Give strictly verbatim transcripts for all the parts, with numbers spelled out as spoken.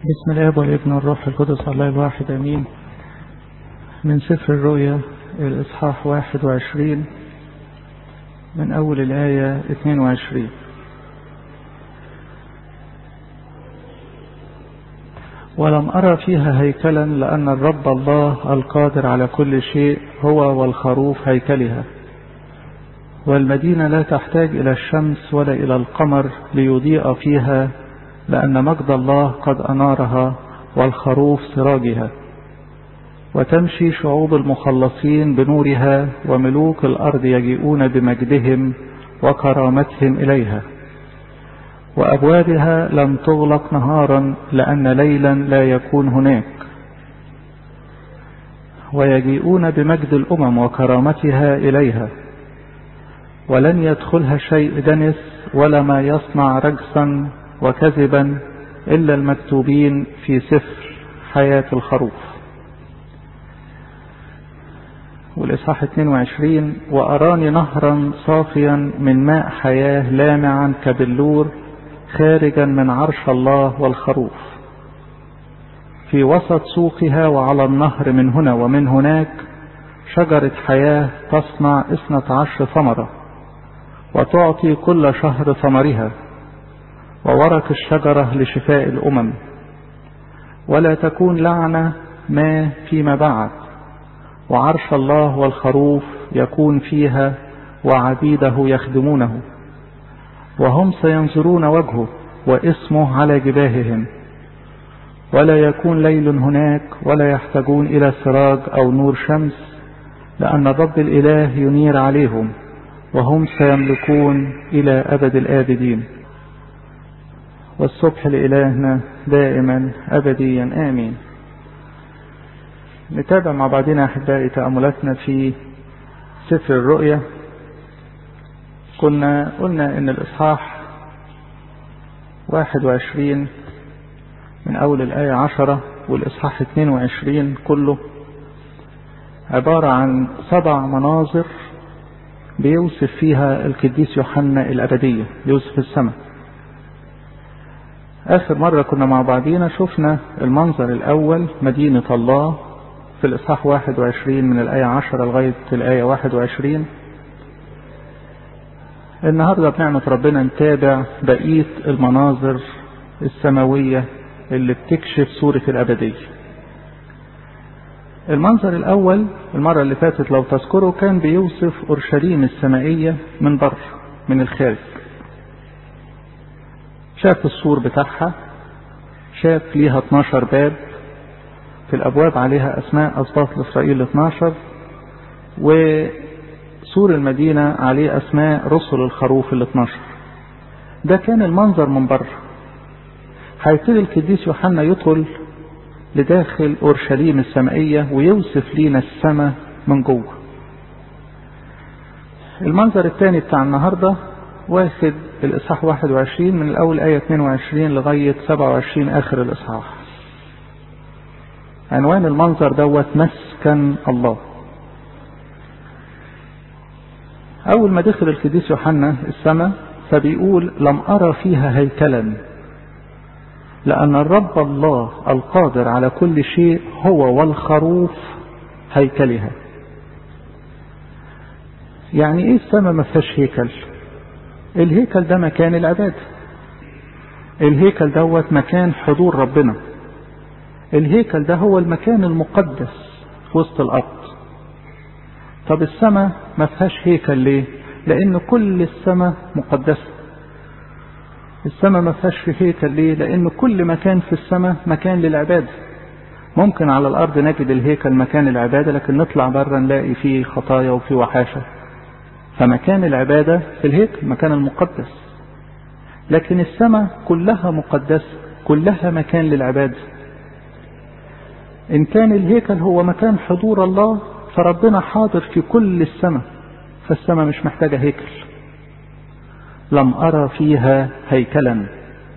بسم الله والابن والروح القدس الله الواحد امين. من سفر الرؤيا الاصحاح واحد وعشرين من اول الايه اثنين وعشرين. ولم ارى فيها هيكلا لان الرب الله القادر على كل شيء هو والخروف هيكلها، والمدينه لا تحتاج الى الشمس ولا الى القمر ليضيء فيها، لأن مجد الله قد أنارها والخروف سراجها. وتمشي شعوب المخلصين بنورها، وملوك الأرض يجيئون بمجدهم وكرامتهم إليها. وأبوابها لم تغلق نهارا لأن ليلا لا يكون هناك. ويجيئون بمجد الأمم وكرامتها إليها، ولن يدخلها شيء دنس ولا ما يصنع رجسا وكذبا إلا المكتوبين في سفر حياة الخروف. والإصحاح اثنين وعشرين. وأراني نهرا صافيا من ماء حياة لامعا كبلور خارجا من عرش الله والخروف، في وسط سوقها وعلى النهر من هنا ومن هناك شجرة حياة تصنع اثنة عشر ثمرة، وتعطي كل شهر ثمرها، وورق الشجرة لشفاء الأمم. ولا تكون لعنة ما فيما بعد، وعرش الله والخروف يكون فيها، وعبيده يخدمونه، وهم سينظرون وجهه واسمه على جباههم. ولا يكون ليل هناك، ولا يحتاجون إلى سراج أو نور شمس، لأن الرب الإله ينير عليهم، وهم سيملكون إلى أبد الآبدين. والصبح لإلهنا دائما أبديا آمين. نتابع مع بعضنا أحبائي تأملاتنا في سفر الرؤيا. كنا قلنا إن الإصحاح واحد وعشرين من أول الآية عشرة، والإصحاح اثنين وعشرين كله عبارة عن سبع مناظر بيوصف فيها القديس يوحنا الأبدية، بيوصف السماء. آخر مرة كنا مع بعضينا شفنا المنظر الأول مدينة الله في الإصحاح واحد وعشرين من الآية عشرة لغاية الآية واحد وعشرين. النهاردة بنعمة ربنا نتابع بقية المناظر السماوية اللي بتكشف صورة الأبدية. المنظر الأول المرة اللي فاتت لو تذكروا كان بيوصف أورشليم السمائية من بر من الخارج. شاف السور بتاعها، شاف ليها اتناشر باب، في الأبواب عليها أسماء أسباط إسرائيل اتناشر، وسور المدينة عليه أسماء رسل الخروف الاتناشر. ده كان المنظر من بره. هيبتدي القديس يوحنا يدخل لداخل أورشليم السمائية ويوصف لينا السماء من جوه. المنظر الثاني بتاع النهارده واخد الإصحاح واحد وعشرين من الأول آية اثنين وعشرين لغاية سبعة وعشرين آخر الإصحاح. عنوان المنظر دوت مسكن الله. أول ما دخل القديس يوحنا السماء فبيقول لم أرى فيها هيكلا، لأن الرب الله القادر على كل شيء هو والخروف هيكلها. يعني إيه السماء ما فيهاش هيكل؟ الهيكل ده مكان العبادة، الهيكل دوت مكان حضور ربنا، الهيكل ده هو المكان المقدس في وسط الأرض. طب السماء ما فيهاش هيكل ليه؟ لأن كل السماء مقدسة. السماء ما فيهاش هيكل ليه؟ لأن كل مكان في السماء مكان للعبادة. ممكن على الأرض نجد الهيكل مكان العبادة، لكن نطلع بره نلاقي فيه خطايا وفيه وحاشة. فمكان العبادة في الهيكل مكان المقدس، لكن السماء كلها مقدسة، كلها مكان للعبادة. إن كان الهيكل هو مكان حضور الله، فربنا حاضر في كل السماء، فالسماء مش محتاجة هيكل. لم أرى فيها هيكلا.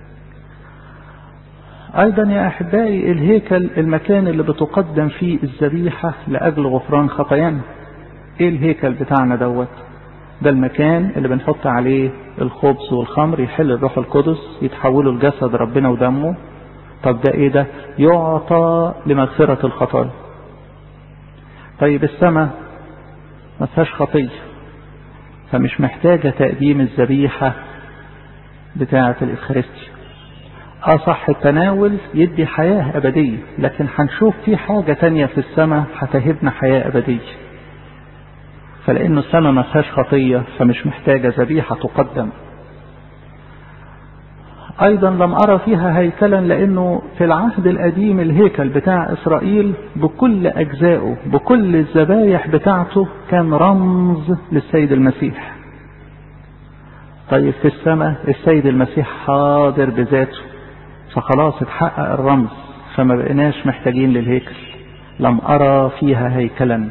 أيضا يا أحبائي الهيكل المكان اللي بتقدم فيه الذبيحة لأجل غفران خطايانا. إيه الهيكل بتاعنا دوت؟ ده المكان اللي بنحط عليه الخبز والخمر، يحل الروح القدس، يتحولوا لجسد ربنا ودمه، طب ده ايه ده؟ يعطى لمغفرة الخطايا. طيب السماء ما فيهاش خطية، فمش محتاجة تقديم الذبيحة بتاعة الإفخارستيا. اه صح، التناول يدي حياة أبدية، لكن هنشوف في حاجة تانية في السماء هتهبنا حياة أبدية. فلأنه السماء ما فيهاش خطية فمش محتاجة ذبيحة تقدم. أيضا لم أرى فيها هيكلا، لأنه في العهد القديم الهيكل بتاع إسرائيل بكل أجزائه بكل الذبايح بتاعته كان رمز للسيد المسيح. طيب في السماء السيد المسيح حاضر بذاته، فخلاص اتحقق الرمز، فما بقيناش محتاجين للهيكل. لم أرى فيها هيكلا.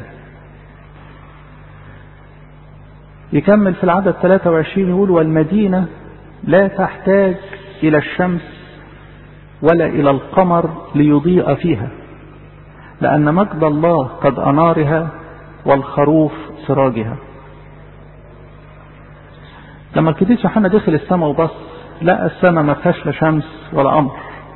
يكمل في العدد ثلاثة وعشرين يقول: والمدينة لا تحتاج إلى الشمس ولا إلى القمر ليضيء فيها، لأن مجد الله قد أنارها والخروف سراجها. لما القديس يوحنا دخل السماء وبص لقى السماء ما فيهاش لا شمس ولا قمر.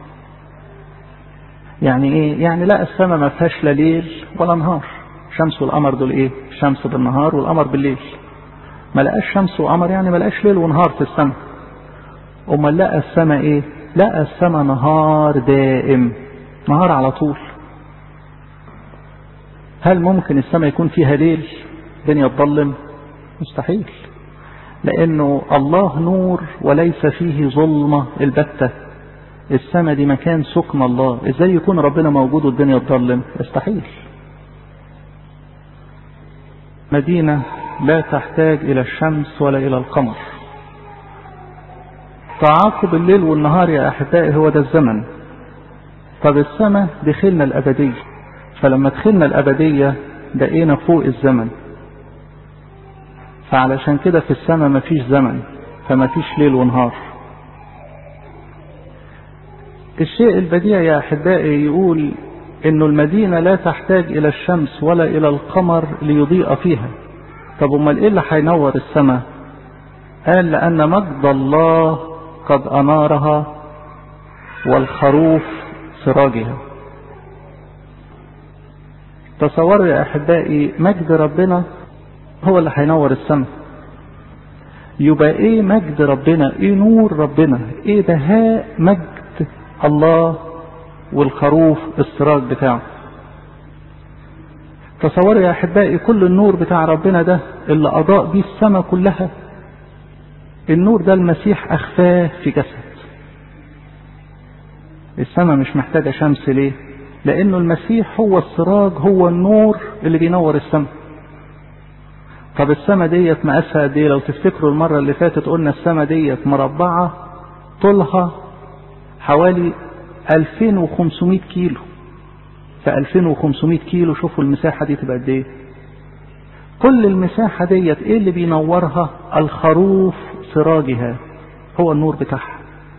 يعني ايه؟ يعني لقى السماء ما فيهاش لا ليل ولا نهار. شمس والقمر دول ايه؟ الشمس بالنهار والقمر بالليل. ما لقاش شمس وقمر، يعني ما لقاش ليل ونهار في السماء. امال لقى السماء ايه؟ لقى السماء نهار دائم، نهار على طول. هل ممكن السماء يكون فيها ليل الدنيا تظلم؟ مستحيل، لانه الله نور وليس فيه ظلمة البتة. السماء دي مكان سكن الله، ازاي يكون ربنا موجود والدنيا تظلم؟ يستحيل. مدينة لا تحتاج الى الشمس ولا الى القمر. تعاقب الليل والنهار يا احبائي هو ده الزمن. طب السماء دخلنا الابدية، فلما دخلنا الابدية بقينا فوق الزمن، فعلشان كده في السماء مفيش زمن، فمفيش ليل ونهار. الشيء البديع يا احبائي يقول انه المدينة لا تحتاج الى الشمس ولا الى القمر ليضيء فيها. طب امال ايه اللي هينور السماء؟ قال: لان مجد الله قد انارها والخروف سراجها. تصوروا يا احبائي، مجد ربنا هو اللي هينور السماء. يبقى ايه مجد ربنا؟ ايه نور ربنا؟ ايه بهاء مجد الله والخروف السراج بتاعه. تصوروا يا احبائي كل النور بتاع ربنا ده اللي اضاء بيه السماء كلها، النور ده المسيح اخفاه في جسد. السماء مش محتاجة شمس، ليه؟ لانه المسيح هو السراج، هو النور اللي بينور السماء. طب السماء ديت مقاسها قد ايه؟ لو تفتكروا المرة اللي فاتت قلنا السماء ديت مربعة، طولها حوالي ألفين وخمسمائة كيلو. فألفين وخمسمائة كيلو، شوفوا المساحة دي تبقى قد ايه. كل المساحة ديت ايه اللي بينورها؟ الخروف سراجها، هو النور بتاعها.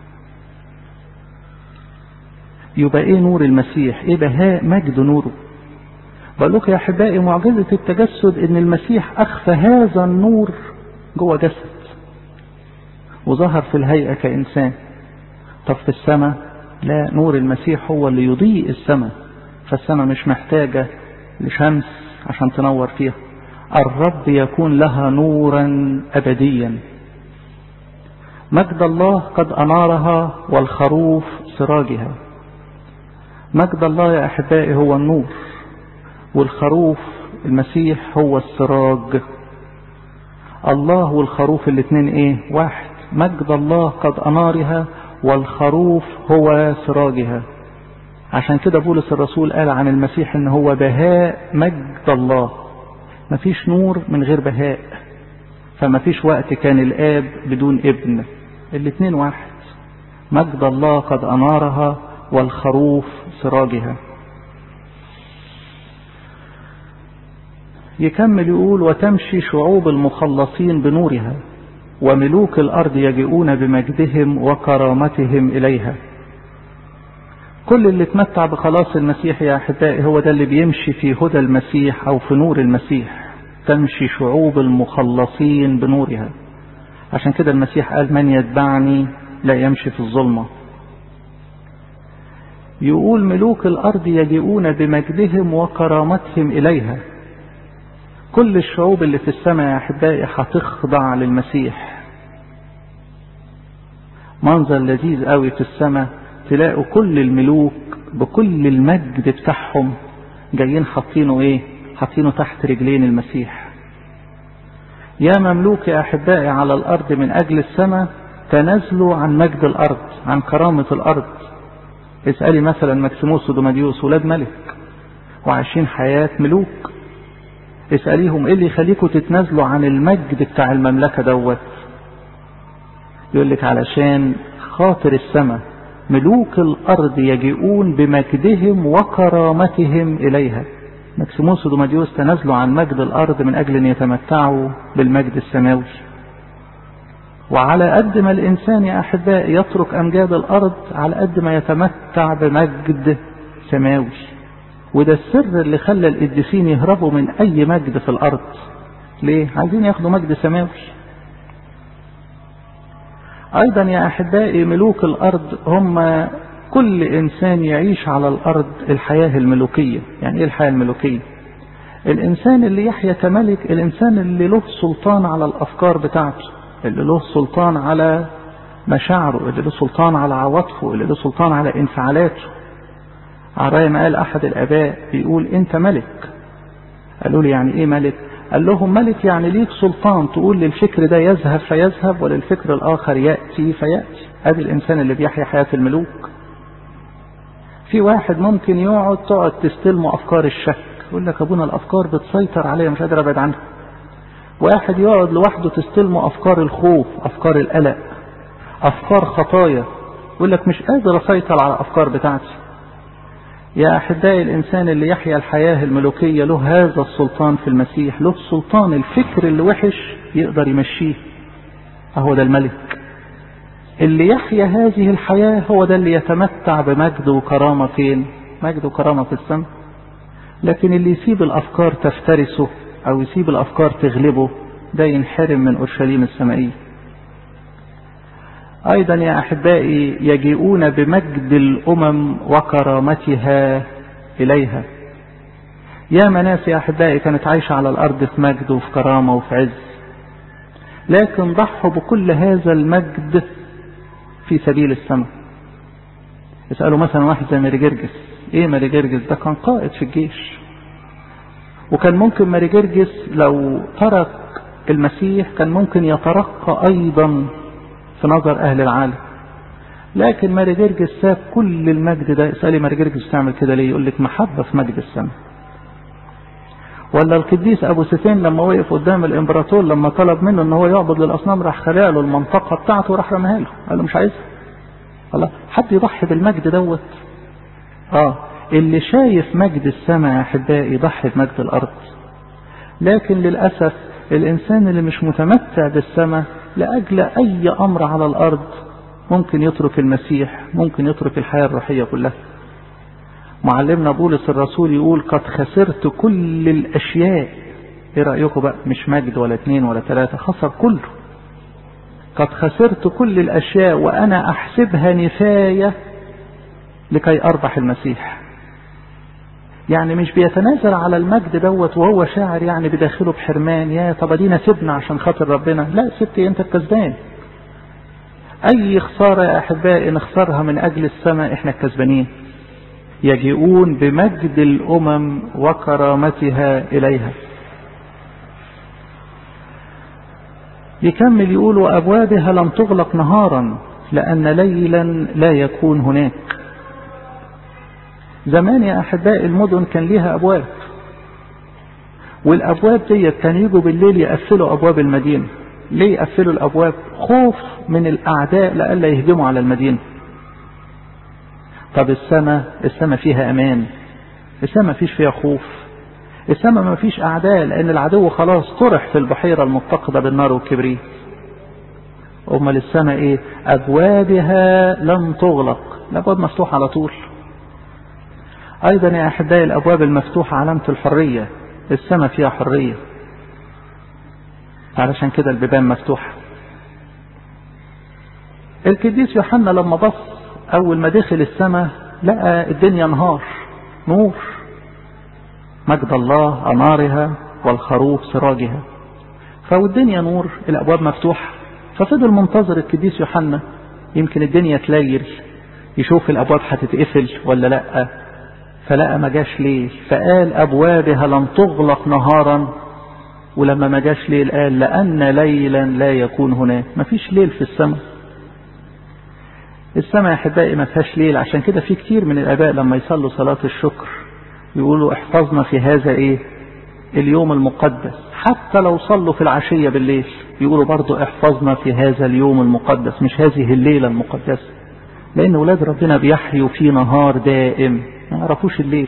يبقى ايه نور المسيح؟ ايه بهاء مجد نوره؟ بقول لكم يا احبائي معجزة التجسد ان المسيح اخفى هذا النور جوه جسد وظهر في الهيئة كإنسان. طب في السماء لا، نور المسيح هو اللي يضيء السماء، فالسماء مش محتاجة لشمس عشان تنور فيها. الرب يكون لها نورا أبديا. مجد الله قد أنارها والخروف سراجها. مجد الله يا أحبائي هو النور، والخروف المسيح هو السراج. الله والخروف الاثنين ايه؟ واحد. مجد الله قد أنارها والخروف هو سراجها. عشان كده بولس الرسول قال عن المسيح ان هو بهاء مجد الله. مفيش نور من غير بهاء، فمفيش وقت كان الآب بدون ابن، الاثنين واحد. مجد الله قد أنارها والخروف سراجها. يكمل يقول: وتمشي شعوب المخلصين بنورها، وملوك الأرض يجيئون بمجدهم وكرامتهم إليها. كل اللي اتمتع بخلاص المسيح يا أحبائي هو ده اللي بيمشي في هدى المسيح أو في نور المسيح. تمشي شعوب المخلصين بنورها. عشان كده المسيح قال: من يتبعني لا يمشي في الظلمة. يقول ملوك الأرض يجيئون بمجدهم وكرامتهم إليها. كل الشعوب اللي في السماء يا أحبائي هتخضع للمسيح. منظر لذيذ قوي في السماء، تلاقوا كل الملوك بكل المجد بتاعهم جايين حاطينه ايه؟ حاطينه تحت رجلين المسيح. يا مملوك يا أحبائي على الأرض من أجل السماء تنازلوا عن مجد الأرض، عن كرامة الأرض. اسألي مثلا مكسيموس ودوماديوس ولاد ملك وعايشين حياة ملوك، اسأليهم ايه اللي يخليكم تتنازلوا عن المجد بتاع المملكة دوت؟ يقول لك علشان خاطر السماء ملوك الأرض يجيئون بمجدهم وكرامتهم إليها. مكسيموس ودوماديوس تنازلوا عن مجد الأرض من أجل أن يتمتعوا بالمجد السماوي. وعلى قد ما الإنسان يا أحبائي يترك أمجاد الأرض على قد ما يتمتع بمجد سماوي. وده السر اللي خلى القديسين يهربوا من أي مجد في الأرض. ليه؟ عايزين ياخدوا مجد سماوي. أيضا يا أحبائي ملوك الأرض هم كل إنسان يعيش على الأرض الحياة الملوكية. يعني إيه الحياة الملوكية؟ الإنسان اللي يحيا كملك، الإنسان اللي له سلطان على الأفكار بتاعته، اللي له سلطان على مشاعره، اللي له سلطان على عواطفه، اللي له سلطان على انفعالاته. على ما قال أحد الآباء بيقول أنت ملك. قالوا لي يعني إيه ملك؟ قال لهم ملك يعني ليك سلطان تقول للفكر ده يذهب فيذهب وللفكر الآخر يأتي فيأتي. هذا الإنسان اللي بيحيا حياة الملوك. في واحد ممكن يقعد تقعد تستلمه أفكار الشك، يقول لك أبونا الأفكار بتسيطر عليا مش قادر أبعد عنها. واحد يقعد لوحده تستلمه أفكار الخوف، أفكار القلق، أفكار خطايا، يقول لك مش قادر أسيطر على الأفكار بتاعتي. يا أحبائي الإنسان اللي يحيا الحياة الملوكية له هذا السلطان في المسيح، له سلطان الفكر اللي وحش يقدر يمشيه. أهو ده الملك اللي يحيا هذه الحياة، هو ده اللي يتمتع بمجد وكرامة. فين؟ مجد وكرامة في السماء. لكن اللي يسيب الأفكار تفترسه أو يسيب الأفكار تغلبه ده ينحرم من أورشليم السمائية. أيضا يا أحبائي يجيئون بمجد الأمم وكرامتها إليها. يا مناس يا أحبائي كانت عايشة على الأرض في مجد وفي كرامة وفي عز، لكن ضحوا بكل هذا المجد في سبيل السماء. اسألوا مثلا واحد زي ماري جرجس. ايه ماري جرجس ده؟ كان قائد في الجيش، وكان ممكن ماري جرجس لو ترك المسيح كان ممكن يترقى أيضا في نظر أهل العالم. لكن ماري جرجس ساب كل المجد ده. اسألي ماري جرجس تعمل كده ليه؟ يقول لك محبة في مجد السماء. ولا القديس أبو سفين لما وقف قدام الإمبراطور لما طلب منه ان هو يعبد للأصنام، راح خلق له المنطقة بتاعته وراح رميها له، قال له مش عايزها. الله، حد يضحي بالمجد دوت؟ اه اللي شايف مجد السماء يا أحبائي يضحي بمجد الأرض. لكن للأسف الإنسان اللي مش متمتع بالسماء لأجل أي أمر على الأرض ممكن يترك المسيح، ممكن يترك الحياة الروحية كلها. معلمنا بولس الرسول يقول قد خسرت كل الأشياء. ايه رأيكم بقى؟ مش مجد ولا اتنين ولا ثلاثة، خسر كله. قد خسرت كل الأشياء وأنا أحسبها نفاية لكي أربح المسيح. يعني مش بيتنازل على المجد دوت وهو شاعر يعني بداخله بحرمان، يا طب دينا سيبنا عشان خاطر ربنا. لا، سبتي انت الكسبان. اي خسارة يا احبائي نخسرها من اجل السماء احنا الكسبانين. يجيئون بمجد الامم وكرامتها اليها. يكمل يقول وابوابها لم تغلق نهارا لان ليلا لا يكون هناك. زمان يا أحبائي المدن كان ليها أبواب، والأبواب دي كان يجوا بالليل يقفلوا أبواب المدينة. ليه يقفلوا الأبواب؟ خوف من الأعداء لألا يهجموا على المدينة. طب السماء، السماء فيها أمان، السماء ما فيش فيها خوف، السماء ما فيش أعداء لأن العدو خلاص طرح في البحيرة المتقدة بالنار والكبريت. أمال السماء إيه؟ أبوابها لم تغلق، الأبواب مفتوحة على طول. أيضا يا أحبائي الأبواب المفتوحة علامة الحرية. السماء فيها حرية، علشان كده البيبان مفتوحة. القديس يوحنا لما بص أول ما دخل السماء لقى الدنيا نهار نور، مجد الله أنارها والخروف سراجها. فالدنيا نور، الأبواب مفتوحة. ففضل منتظر القديس يوحنا يمكن الدنيا تليل، يشوف الأبواب هتتقفل ولا لأ. فلقى ما جاش ليل، فقال أبوابها لم تغلق نهارا. ولما ما جاش ليل قال لأن ليلا لا يكون هناك. ما فيش ليل في السماء. السماء يا أحبائي ما فيهاش ليل. عشان كده في كتير من الآباء لما يصلوا صلاة الشكر يقولوا احفظنا في هذا ايه اليوم المقدس. حتى لو صلوا في العشية بالليل يقولوا برضو احفظنا في هذا اليوم المقدس، مش هذه الليلة المقدسة. لأن ولاد ربنا بيحيوا في نهار دائم، ما يعرفوش الليل.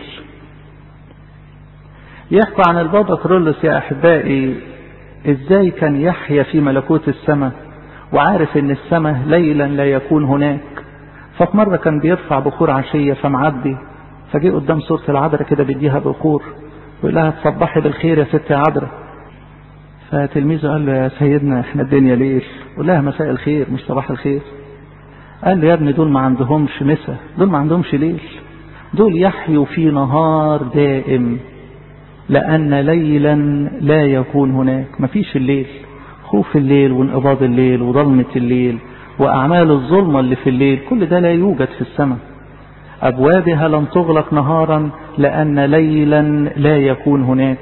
يحكى عن البابا كرولوس يا أحبائي ازاي كان يحيا في ملكوت السماء وعارف ان السماء ليلا لا يكون هناك. ففي مرة كان بيرفع بخور عشية فمعدي، فجي قدام صورة العذراء كده بيديها بخور ويقول لها تصبحي بالخير يا ست عذراء. فتلميذه قال له يا سيدنا احنا الدنيا ليل. قال لها مساء الخير مش صباح الخير. قال له يا ابني دول ما عندهمش مساء، دول ما عندهمش ليل، دول يحيوا في نهار دائم. لأن ليلا لا يكون هناك. ما فيش الليل، خوف الليل وانقباض الليل وظلمة الليل وأعمال الظلمة اللي في الليل، كل ده لا يوجد في السماء. أبوابها لم تغلق نهارا لأن ليلا لا يكون هناك.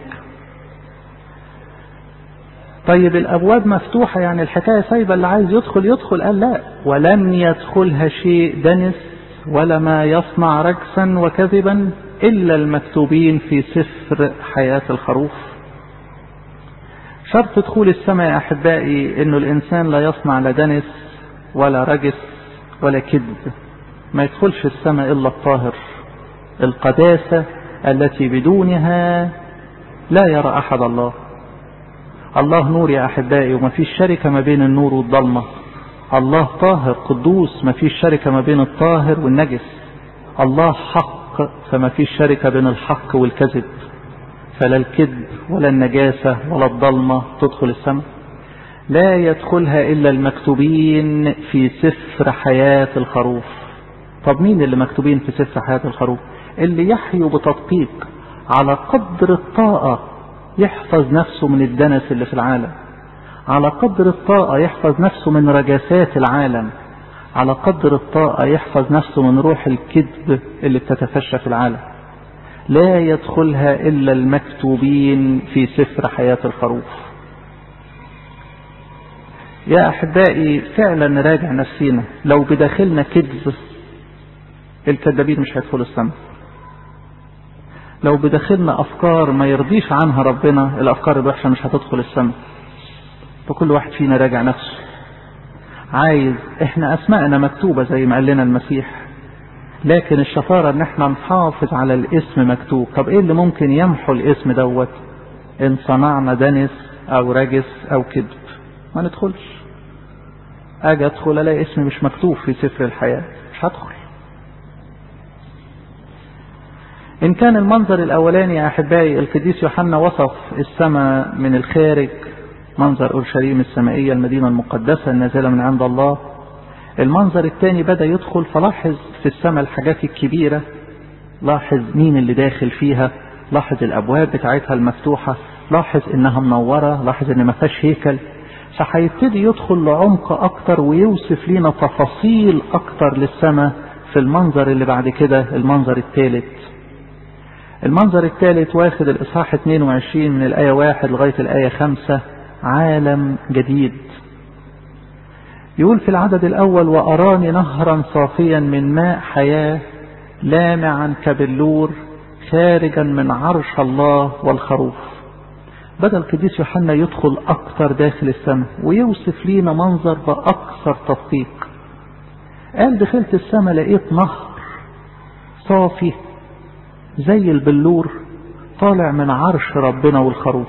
طيب الأبواب مفتوحة يعني الحكاية سايبة، اللي عايز يدخل يدخل. قال لا، ولم يدخلها شيء دنس ولا ما يصنع رجسا وكذبا إلا المكتوبين في سفر حياة الخروف. شرط دخول السماء يا أحبائي إنه الإنسان لا يصنع لا دنس ولا رجس ولا كذب. ما يدخلش السماء إلا الطاهر، القداسة التي بدونها لا يرى أحد الله. الله نور يا أحبائي وما فيش شركة ما بين النور والظلمة. الله طاهر قدوس، ما فيش شركة ما بين الطاهر والنجس. الله حق، فما فيش شركة بين الحق والكذب. فلا الكذب ولا النجاسة ولا الظلمة تدخل السماء. لا يدخلها إلا المكتوبين في سفر حياة الخروف. طب مين اللي مكتوبين في سفر حياة الخروف؟ اللي يحيوا بتدقيق على قدر الطاقة يحفظ نفسه من الدنس اللي في العالم، على قدر الطاقة يحفظ نفسه من رجاسات العالم، على قدر الطاقة يحفظ نفسه من روح الكذب اللي بتتفشى في العالم. لا يدخلها إلا المكتوبين في سفر حياة الخروف. يا أحبائي فعلا نراجع نفسينا، لو بداخلنا كذب الكذابين مش هيدخلوا السماء. لو بداخلنا أفكار ما يرضيش عنها ربنا، الأفكار الوحشة مش هتدخل السماء. فكل واحد فينا راجع نفسه. عايز احنا أسماءنا مكتوبة زي ما قال لنا المسيح، لكن الشطارة ان احنا نحافظ على الاسم مكتوب. طب ايه اللي ممكن يمحو الاسم دوت؟ ان صنعنا دنس او رجس او كذب ما ندخلش. اجي ادخل الاقي اسمي مش مكتوب في سفر الحياة، مش هدخل. إن كان المنظر الأولاني يا أحبائي القديس يوحنا وصف السماء من الخارج، منظر أورشليم السمائية المدينة المقدسة النازلة من عند الله. المنظر الثاني بدأ يدخل فلاحظ في السماء الحاجات الكبيرة، لاحظ مين اللي داخل فيها، لاحظ الأبواب بتاعتها المفتوحة، لاحظ إنها منورة، لاحظ إن ما فيهاش هيكل. فهيبتدي يدخل لعمق أكتر ويوصف لنا تفاصيل أكتر للسماء في المنظر اللي بعد كده، المنظر الثالث. المنظر الثالث واخد الإصحاح اثنين وعشرين من الآية واحد لغاية الآية خمسة، عالم جديد. يقول في العدد الأول: وأراني نهرا صافيا من ماء حياة لامعا كبلور خارجا من عرش الله والخروف. بدأ القديس يوحنا يدخل أكتر داخل السماء ويوصف لينا منظر بأكثر تدقيق. قال دخلت السماء لقيت نهر صافي زي البلور طالع من عرش ربنا والخروف.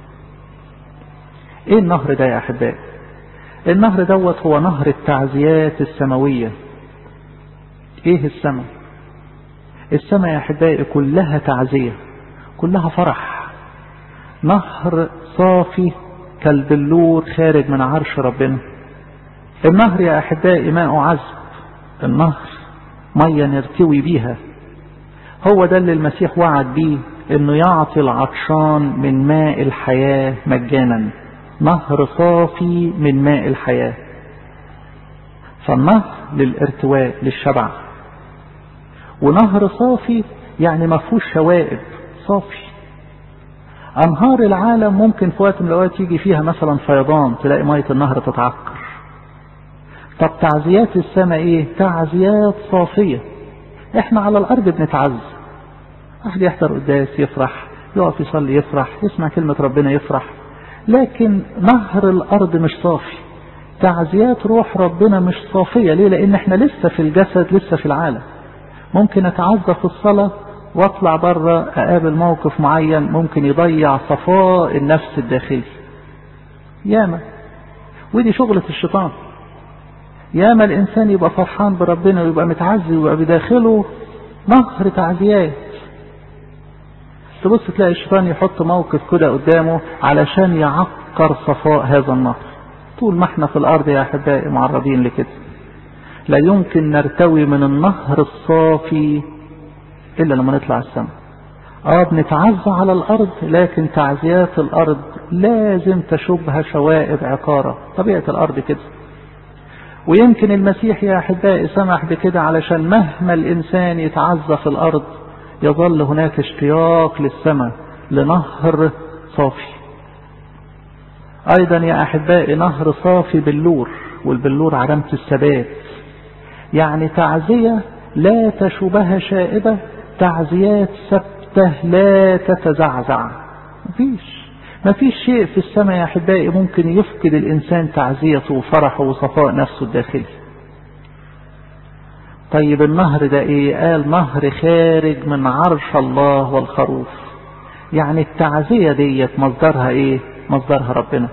ايه النهر ده يا احبائي؟ النهر دوت هو نهر التعزيات السماوية. ايه السماء؟ السماء يا احبائي كلها تعزية، كلها فرح. نهر صافي كالبلور خارج من عرش ربنا. النهر يا احبائي ماء عذب، النهر مية نرتوي بيها. هو ده اللي المسيح وعد بيه، انه يعطي العطشان من ماء الحياة مجانا، نهر صافي من ماء الحياة. فالنهر للارتواء للشبع، ونهر صافي يعني ما فيهوش شوائب، صافي. انهار العالم ممكن في وقت من الاوقات يجي فيها مثلا فيضان، تلاقي مية النهر تتعكر. طب تعزيات السماء ايه؟ تعزيات صافية. احنا على الارض بنتعز، واحد يحضر قداس يفرح، يقف يصلي يفرح، يسمع كلمة ربنا يفرح، لكن نهر الارض مش صافي. تعزيات روح ربنا مش صافية. ليه؟ لان احنا لسه في الجسد، لسه في العالم. ممكن اتعزى في الصلاة واطلع بره اقابل موقف معين ممكن يضيع صفاء النفس الداخلي. ياما، ودي شغلة الشيطان. ياما الانسان يبقى فرحان بربنا ويبقى متعزي ويبقى بداخله نهر تعزيات، تبص تلاقي الشيطان يحط موقف كده قدامه علشان يعكر صفاء هذا النهر. طول ما احنا في الارض يا احبائي معرضين لكده. لا يمكن نرتوي من النهر الصافي الا لما نطلع السماء. اه بنتعزى على الارض، لكن تعزيات الارض لازم تشوبها شوائب عقارة، طبيعة الارض كده. ويمكن المسيح يا احبائي سمح بكده علشان مهما الانسان يتعزى في الارض يظل هناك اشتياق للسماء، لنهر صافي. ايضا يا احبائي نهر صافي بلور، والبلور علامة الثبات. يعني تعزية لا تشوبها شائبة، تعزيات ثابتة لا تتزعزع. مفيش مفيش شيء في السماء يا احبائي ممكن يفقد الانسان تعزيته وفرحه وصفاء نفسه الداخلي. طيب النهر ده ايه؟ قال نهر خارج من عرش الله والخروف. يعني التعزية ديت مصدرها ايه؟ مصدرها ربنا.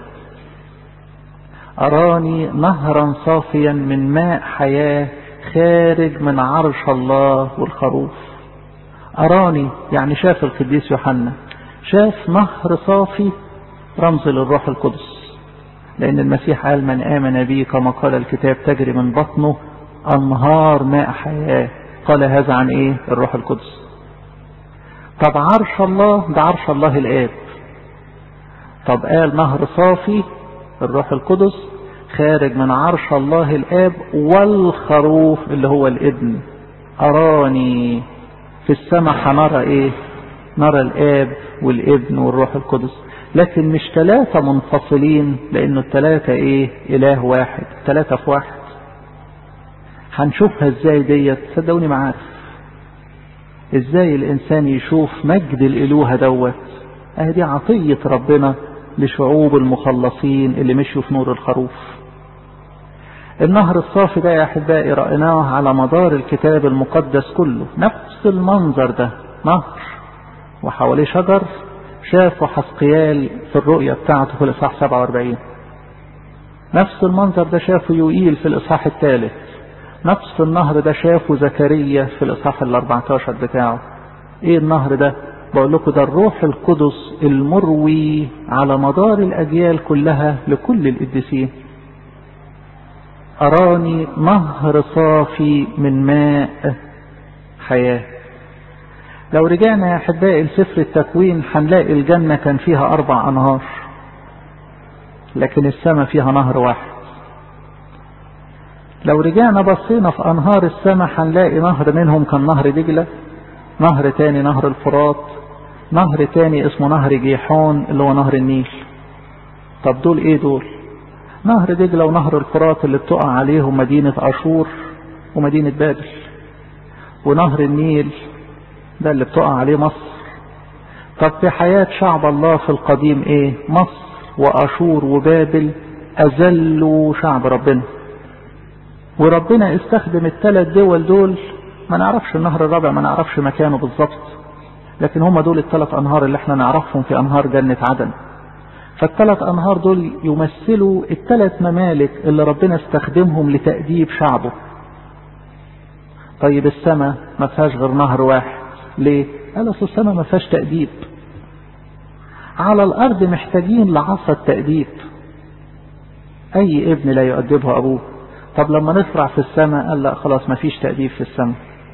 أراني نهرا صافيا من ماء حياة خارج من عرش الله والخروف. أراني يعني شاف القديس يوحنا، شاف نهر صافي رمز للروح القدس، لأن المسيح قال من آمن بي كما قال الكتاب تجري من بطنه أنهار ماء حياة. قال هذا عن إيه؟ الروح القدس. طب عرش الله ده عرش الله الآب. طب قال نهر صافي الروح القدس خارج من عرش الله الآب والخروف اللي هو الابن. أراني في السماء هنرى إيه؟ نرى الآب والابن والروح القدس، لكن مش ثلاثة منفصلين، لأنه الثلاثة إيه؟ إله واحد، ثلاثة في واحد. هنشوفها ازاي ديت؟ صدقوني ما عارف ازاي الانسان يشوف مجد الالوهة دوت. اه دي عطية ربنا لشعوب المخلصين اللي مشوا في نور الخروف. النهر الصافي ده يا احبائي رأيناه على مدار الكتاب المقدس كله، نفس المنظر ده، نهر وحواليه شجر. شافه حسقيال في الرؤية بتاعته في الاصحاح سبعة واربعين. نفس المنظر ده شافه يوئيل في الاصحاح الثالث. نفس النهر ده شافه زكريا في الاصحاح الاربعتاشر بتاعه. ايه النهر ده؟ بقول لكم ده الروح القدس المروي على مدار الاجيال كلها لكل القديسين. اراني نهر صافي من ماء حياة. لو رجعنا يا احبائي لسفر التكوين هنلاقي الجنة كان فيها اربع انهار، لكن السماء فيها نهر واحد. لو رجعنا بصينا في انهار السماء هنلاقي نهر منهم كان نهر دجلة، نهر تاني نهر الفرات، نهر تاني اسمه نهر جيحون اللي هو نهر النيل. طب دول ايه دول؟ نهر دجلة ونهر الفرات اللي بتقع عليهم مدينة اشور ومدينة بابل، ونهر النيل ده اللي بتقع عليه مصر. طب في حياة شعب الله في القديم ايه؟ مصر واشور وبابل اذلوا شعب ربنا، وربنا استخدم الثلاث دول دول. ما نعرفش النهر الرابع، ما نعرفش مكانه بالظبط، لكن هم دول الثلاث انهار اللي احنا نعرفهم في انهار جنة عدن. فالثلاث انهار دول يمثلوا الثلاث ممالك اللي ربنا استخدمهم لتأديب شعبه. طيب السماء ما فيهاش غير نهر واحد. ليه؟ قال اصل السماء ما فيهاش تأديب. على الارض محتاجين لعصا التأديب، اي ابن لا يؤدبه ابوه. طب لما نفرع في السماء قال لا خلاص ما فيش تأديب في السماء،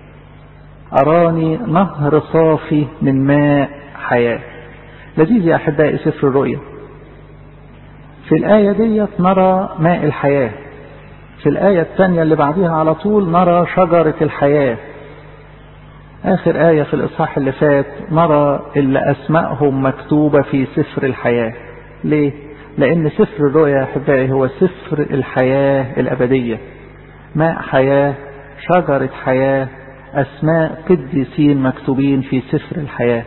أراني نهر صافي من ماء حياة. لذيذ يا أحبائي سفر الرؤيا. في الآية دي نرى ماء الحياة، في الآية الثانية اللي بعدها على طول نرى شجرة الحياة، آخر آية في الإصحاح اللي فات نرى اللي أسمائهم مكتوبة في سفر الحياة. ليه؟ لأن سفر الرؤيا يا أحبائي هو سفر الحياة الأبدية، ماء حياة، شجرة حياة، أسماء قديسين مكتوبين في سفر الحياة.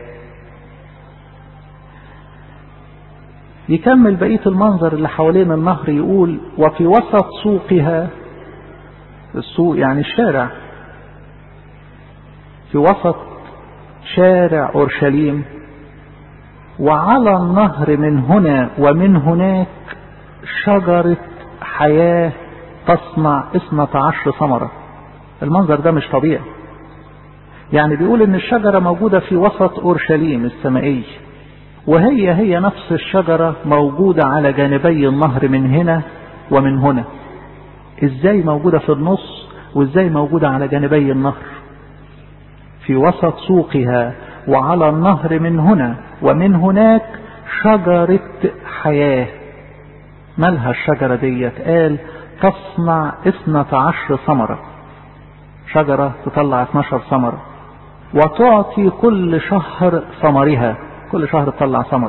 يكمل بقية المنظر اللي حوالين النهر يقول وفي وسط سوقها، السوق يعني الشارع، في وسط شارع أورشليم، وعلى النهر من هنا ومن هناك شجرة حياة تصنع اثنة عشر ثمرة. المنظر ده مش طبيعي، يعني بيقول ان الشجرة موجودة في وسط أورشليم السمائي، وهي هي نفس الشجرة موجودة على جانبي النهر من هنا ومن هنا. ازاي موجودة في النص وازاي موجودة على جانبي النهر؟ في وسط سوقها وعلى النهر من هنا ومن هناك شجرة حياة. مالها الشجرة ديت؟ قال تصنع اثنة عشر ثمرة، شجرة تطلع اثناشر ثمرة، وتعطي كل شهر ثمرها، كل شهر تطلع ثمر،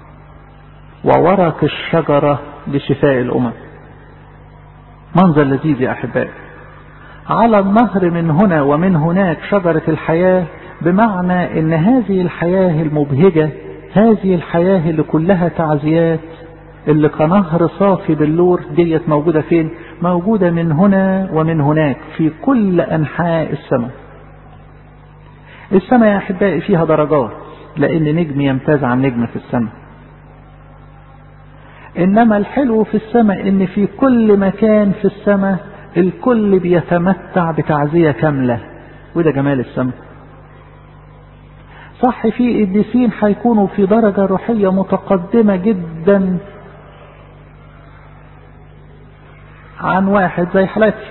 وورق الشجرة لشفاء الأمم. منظر لذيذ يا أحبائي. على النهر من هنا ومن هناك شجرة الحياة، بمعنى ان هذه الحياة المبهجة، هذه الحياة اللي كلها تعزيات، اللي كنهر صافي باللور، ديت موجودة فين؟ موجودة من هنا ومن هناك في كل أنحاء السماء. السماء يا أحبائي فيها درجات، لأن نجم يمتاز عن نجم في السماء. إنما الحلو في السماء إن في كل مكان في السماء الكل بيتمتع بتعزية كاملة، وده جمال السماء. صح في قديسين هيكونوا في درجة روحية متقدمة جدا عن واحد زي حالاتي،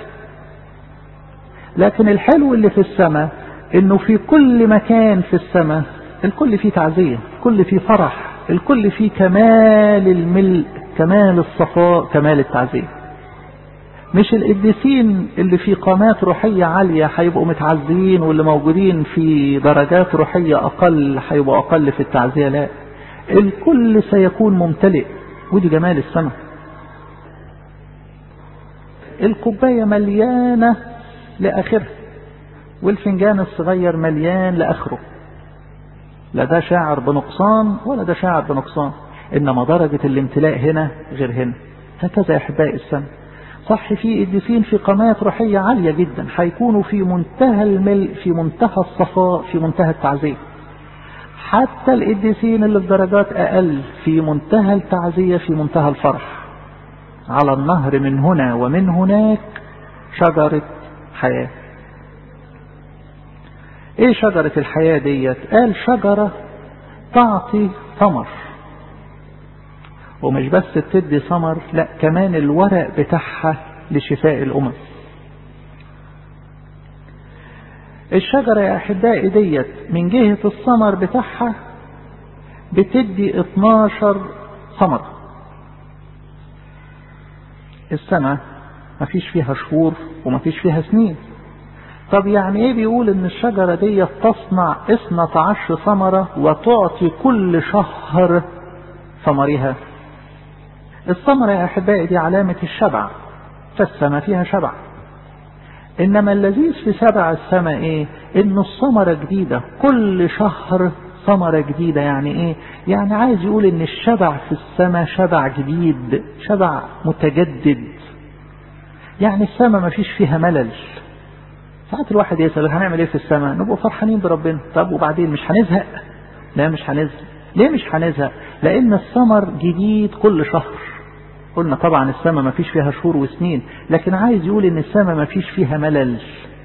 لكن الحلو اللي في السماء انه في كل مكان في السماء الكل فيه تعزية، الكل فيه فرح، الكل فيه كمال الملء، كمال الصفاء، كمال التعزية. مش القديسين اللي في قامات روحية عالية هيبقوا متعزيين، واللي موجودين في درجات روحية أقل هيبقوا أقل في التعزية، لا، الكل سيكون ممتلئ، ودي جمال السماء. الكوباية مليانة لآخرها، والفنجان الصغير مليان لآخره، لا ده شاعر بنقصان ولا ده شاعر بنقصان، إنما درجة الامتلاء هنا غير هنا. هكذا يا أحبائي السماء. صح في قديسين في قامات روحية عالية جدا هيكونوا في منتهى الملء، في منتهى الصفاء، في منتهى التعزية. حتى القديسين اللي في درجات أقل في منتهى التعزية، في منتهى الفرح. على النهر من هنا ومن هناك شجرة حياة. ايه شجرة الحياة ديت؟ قال شجرة تعطي ثمر، ومش بس بتدي ثمر، لا كمان الورق بتاعها لشفاء الأمم. الشجرة يا أحبائي ديت من جهة الثمر بتاعها بتدي اتناشر ثمر. السنة مفيش فيها شهور ومفيش فيها سنين. طب يعني ايه بيقول ان الشجرة ديت تصنع اثنة عشر ثمرة وتعطي كل شهر ثمرها؟ الثمرة يا أحبائي دي علامة الشبع، فالسماء فيها شبع. إنما اللذيذ في سبع السماء إيه؟ إن الثمرة جديدة كل شهر، ثمرة جديدة. يعني إيه؟ يعني عايز يقول إن الشبع في السماء شبع جديد، شبع متجدد. يعني السماء ما فيش فيها ملل. ساعات الواحد يسأل هنعمل إيه في السماء؟ نبقى فرحانين بربنا. طب وبعدين مش هنزهق؟ لا مش هنزهق. ليه مش هنزهق؟ لأن الثمر جديد كل شهر. قلنا طبعا السماء ما فيش فيها شهور وسنين، لكن عايز يقول ان السماء ما فيش فيها ملل.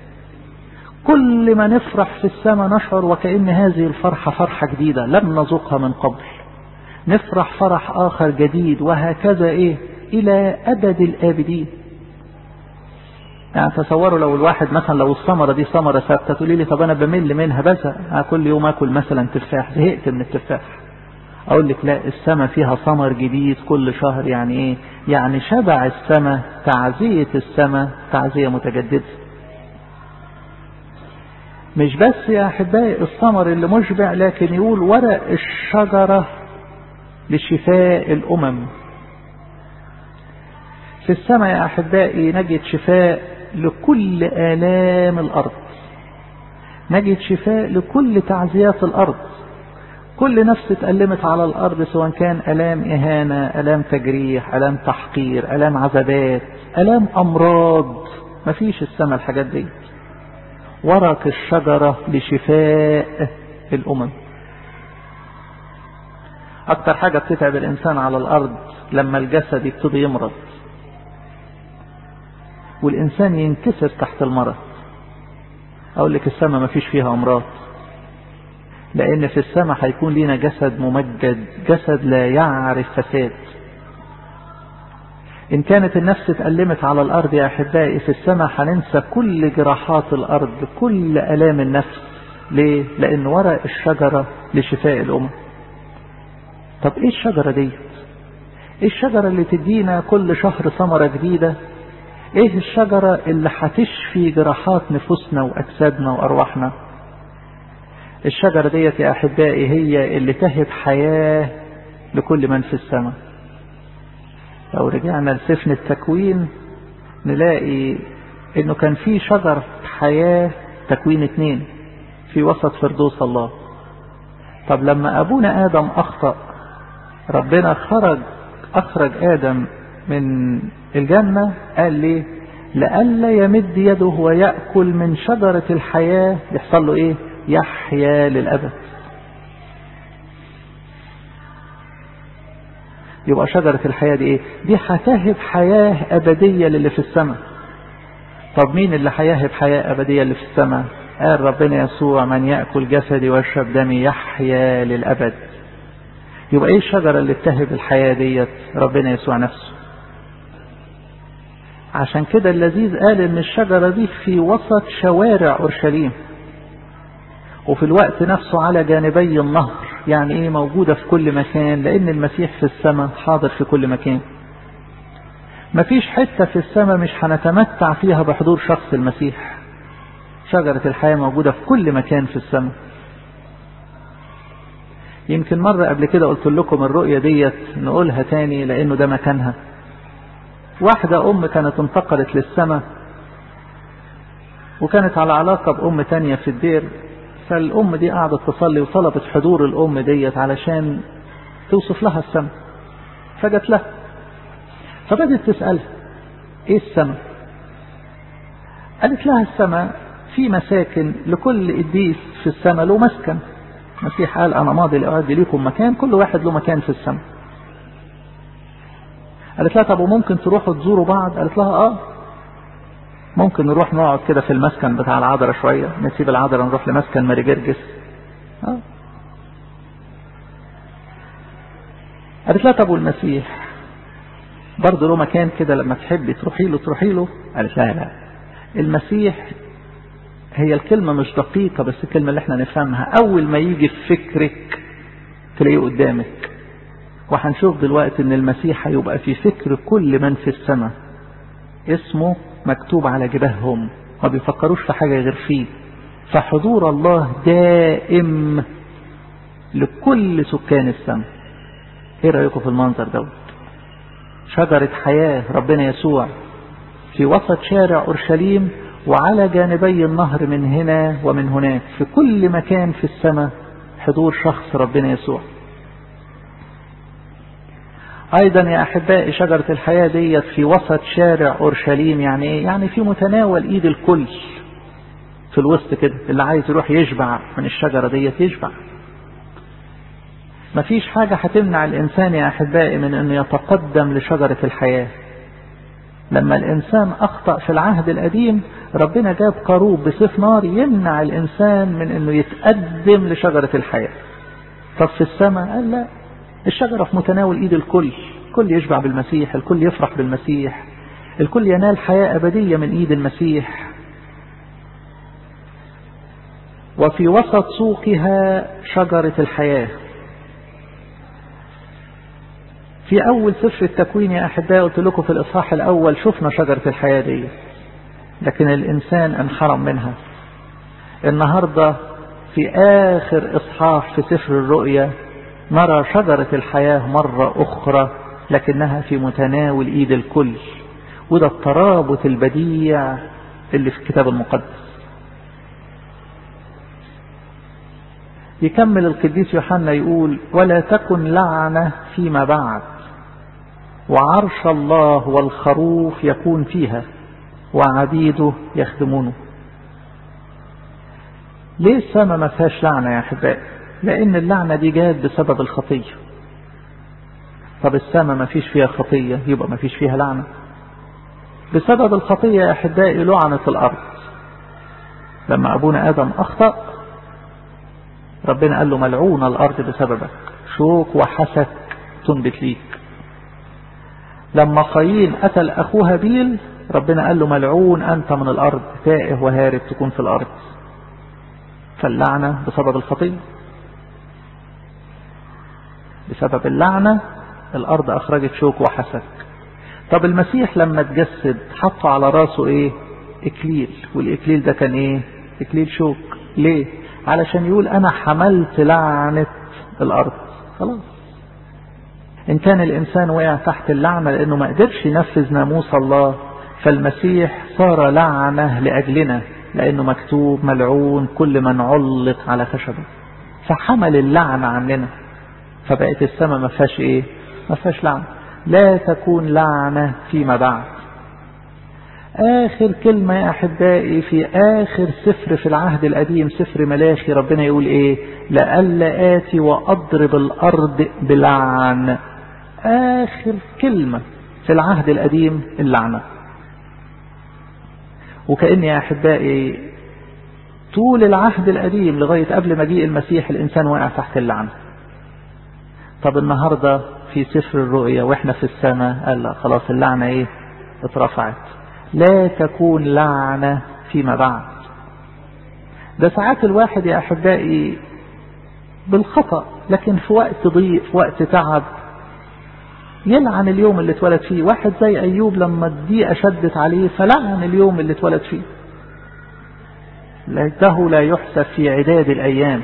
كل ما نفرح في السماء نشعر وكأن هذه الفرحة فرحة جديدة لم نذوقها من قبل. نفرح فرح آخر جديد، وهكذا ايه إلى أبد الآبدين. يعني تصوروا لو الواحد مثلا لو الثمرة دي ثمرة ثابتة تقولي لي طب أنا بمل منها بزهق كل يوم أكل مثلا تفاح، زهقت من التفاح. أقول لك لا، السماء فيها ثمر جديد كل شهر. يعني إيه؟ يعني شبع السماء، تعزية السماء تعزية متجددة. مش بس يا أحبائي الثمر اللي مشبع، لكن يقول ورق الشجرة لشفاء الأمم. في السماء يا أحبائي نجد شفاء لكل آلام الأرض، نجد شفاء لكل تعزيات الأرض. كل نفس اتألمت على الأرض سواء كان ألام إهانة، ألام تجريح، ألام تحقير، ألام عذابات، ألام أمراض، مفيش السماء الحاجات دي. ورق الشجرة لشفاء الأمم. أكتر حاجة بتتعب الإنسان على الأرض لما الجسد يبتدي يمرض والإنسان ينكسر تحت المرض. أقول لك السماء ما فيش فيها أمراض، لأن في السماء هيكون لنا جسد ممجد، جسد لا يعرف فساد. إن كانت النفس اتألمت على الأرض يا أحبائي، في السماء هننسى كل جراحات الأرض، كل ألام النفس. ليه؟ لأن ورق الشجرة لشفاء الأمم. طب إيه الشجرة دي؟ إيه الشجرة اللي تدينا كل شهر ثمرة جديدة؟ إيه الشجرة اللي هتشفي جراحات نفوسنا وأجسادنا وأرواحنا؟ الشجرة ديت يا أحبائي هي اللي تهب حياة لكل من في السماء. لو رجعنا لسفن التكوين نلاقي إنه كان في شجرة حياة، تكوين اتنين، في وسط فردوس الله. طب لما أبونا آدم أخطأ، ربنا خرج أخرج آدم من الجنة، قال ليه؟ لئلا يمد يده ويأكل من شجرة الحياة، يحصل له إيه؟ يحيا للأبد. يبقى شجرة الحياة دي إيه؟ دي هتهب حياة أبدية للي في السماء. طب مين اللي هيهب حياة أبدية اللي في السماء؟ قال ربنا يسوع من يأكل جسدي ويشرب دمي يحيا للأبد. يبقى إيه الشجرة اللي بتهب الحياة ديت؟ ربنا يسوع نفسه. عشان كده اللذيذ قال إن الشجرة دي في وسط شوارع أورشليم، وفي الوقت نفسه على جانبي النهر. يعني ايه؟ موجودة في كل مكان، لان المسيح في السماء حاضر في كل مكان. مفيش حتة في السماء مش هنتمتع فيها بحضور شخص المسيح. شجرة الحياة موجودة في كل مكان في السماء. يمكن مرة قبل كده قلت لكم الرؤية ديت، نقولها تاني لانه ده مكانها. واحدة ام كانت انتقلت للسماء، وكانت على علاقة بأم تانية في الدير، فالأم دي قعدت تصلي وطلبت حضور الأم ديت علشان توصف لها السماء. فجت لها فبدت تسألها ايه السماء؟ قالت لها السماء في مساكن، لكل قديس في السماء له مسكن. المسيح قال انا ماضي لأعد لكم مكان، كل واحد له مكان في السماء. قالت لها طب وممكن تروحوا تزوروا بعض؟ قالت لها اه ممكن نروح نقعد كده في المسكن بتاع العذراء شوية، نسيب العذراء نروح لمسكن ماري جرجس. اه قالت لها طب والمسيح برضه له مكان كده لما تحبي تروحي له تروحي له؟ قالت لها لا، المسيح هي الكلمة مش دقيقة، بس الكلمة اللي احنا نفهمها أول ما يجي في فكرك تلاقيه قدامك. وهنشوف دلوقتي ان المسيح هيبقى في فكر كل من في السماء، اسمه مكتوب على جباههم، ما بيفكروش في حاجة غير فيه. فحضور الله دائم لكل سكان السماء. ايه رأيكم في المنظر دوت؟ شجرة حياة ربنا يسوع في وسط شارع أورشليم، وعلى جانبي النهر من هنا ومن هناك، في كل مكان في السماء حضور شخص ربنا يسوع. ايضا يا احبائي شجرة الحياة ديت في وسط شارع أورشليم. يعني ايه؟ يعني في متناول ايد الكل، في الوسط كده، اللي عايز يروح يشبع من الشجرة ديت يشبع. مفيش حاجة هتمنع الانسان يا احبائي من انه يتقدم لشجرة الحياة. لما الانسان اخطأ في العهد القديم، ربنا جاب قاروب بسيف نار يمنع الانسان من انه يتقدم لشجرة الحياة. طب في السماء قال لا، الشجرة في متناول ايد الكل، الكل يشبع بالمسيح، الكل يفرح بالمسيح، الكل ينال حياة أبدية من إيد المسيح. وفي وسط سوقها شجرة الحياة. في أول سفر التكوين يا أحبائي قلت لكم في الإصحاح الأول شفنا شجرة الحياة دي، لكن الإنسان انحرم منها. النهاردة في آخر إصحاح في سفر الرؤيا نرى شجرة الحياة مرة أخرى، لكنها في متناول إيد الكل. وده الترابط البديع اللي في الكتاب المقدس. يكمل القديس يوحنا يقول: ولا تكن لعنة فيما بعد، وعرش الله والخروف يكون فيها، وعبيده يخدمونه. ليه السماء ما فيهاش لعنة يا أحبائي؟ لأن اللعنة دي جات بسبب الخطية. طب السماء ما فيش فيها خطية، يبقى ما فيش فيها لعنة. بسبب الخطية يا أحبائي لعنت الأرض. لما أبونا آدم أخطأ ربنا قال له: ملعون الأرض بسببك، شوك وحسك تنبت ليك. لما قايين قتل أخوه هابيل ربنا قال له: ملعون أنت من الأرض، تائه وهارب تكون في الأرض. فاللعنة بسبب الخطية. بسبب اللعنة الأرض أخرجت شوك وحسك. طب المسيح لما اتجسد حطوا على راسه إيه؟ إكليل. والإكليل ده كان إيه؟ إكليل شوك. ليه؟ علشان يقول: أنا حملت لعنة الأرض. خلاص. إن كان الإنسان وقع تحت اللعنة لأنه ما قدرش ينفذ ناموس الله، فالمسيح صار لعنة لأجلنا، لأنه مكتوب: ملعون كل من علق على خشبه. فحمل اللعنة عننا. فبقت السماء ما فيهاش إيه؟ ما فيهاش لعنة. لا تكون لعنة فيما بعد. آخر كلمة يا أحبائي في آخر سفر في العهد القديم، سفر ملاخي، ربنا يقول إيه؟ لألا آتي وأضرب الأرض بلعن. آخر كلمة في العهد القديم اللعنة. وكأن يا أحبائي طول العهد القديم لغاية قبل مجيء المسيح الإنسان واقع تحت اللعنة. طب النهاردة في سفر الرؤيا وإحنا في السماء قال لا، خلاص اللعنة إيه؟ اترفعت. لا تكون لعنة فيما بعد. ده ساعات الواحد يا أحبائي بالخطأ، لكن في وقت ضيق، في وقت تعب، يلعن اليوم اللي اتولد فيه. واحد زي أيوب لما الضيقة شدت عليه فلعن اليوم اللي اتولد فيه. ليته لا يحسب في عداد الأيام.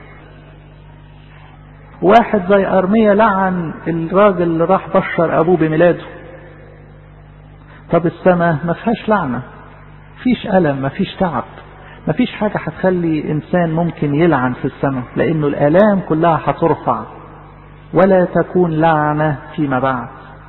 واحد زي أرميا لعن الراجل اللي راح بشر أبوه بميلاده. طب السماء ما فيهاش لعنة، فيش ألم، ما فيش تعب، ما فيش حاجة هتخلي إنسان ممكن يلعن في السماء، لأنه الآلام كلها هترفع. ولا تكون لعنة فيما بعد.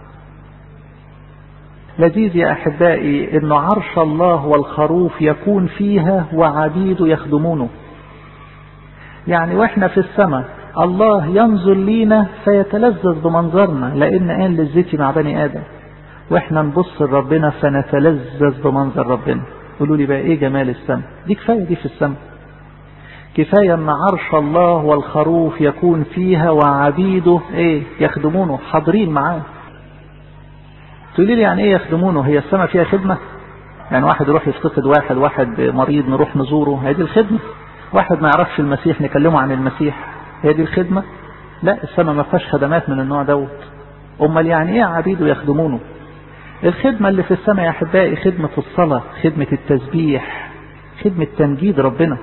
لذيذ يا أحبائي إنه عرش الله والخروف يكون فيها وعبيده يخدمونه. يعني وإحنا في السماء الله ينظر لينا فيتلذذ بمنظرنا، لأن قال للزيت مع بني آدم. وإحنا نبص لربنا فنتلذذ بمنظر ربنا. قولوا لي بقى إيه جمال السماء دي؟ كفاية دي في السماء. كفاية أن عرش الله والخروف يكون فيها وعبيده إيه؟ يخدمونه، حاضرين معاه. تقولي لي يعني إيه يخدمونه؟ هي السماء فيها خدمة؟ يعني واحد يروح يفتقد واحد واحد مريض نروح نزوره، هي دي الخدمة؟ واحد ما يعرفش المسيح نكلمه عن المسيح، هي دي الخدمة؟ لا، السماء ما فيهاش خدمات من النوع دوت. أمال يعني إيه عبيده يخدمونه؟ الخدمة اللي في السماء يا أحبائي خدمة الصلاة، خدمة التسبيح، خدمة تمجيد ربنا.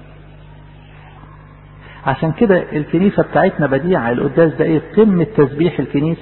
عشان كده الكنيسة بتاعتنا بديعة. القداس ده ايه؟ قمة تسبيح الكنيسة.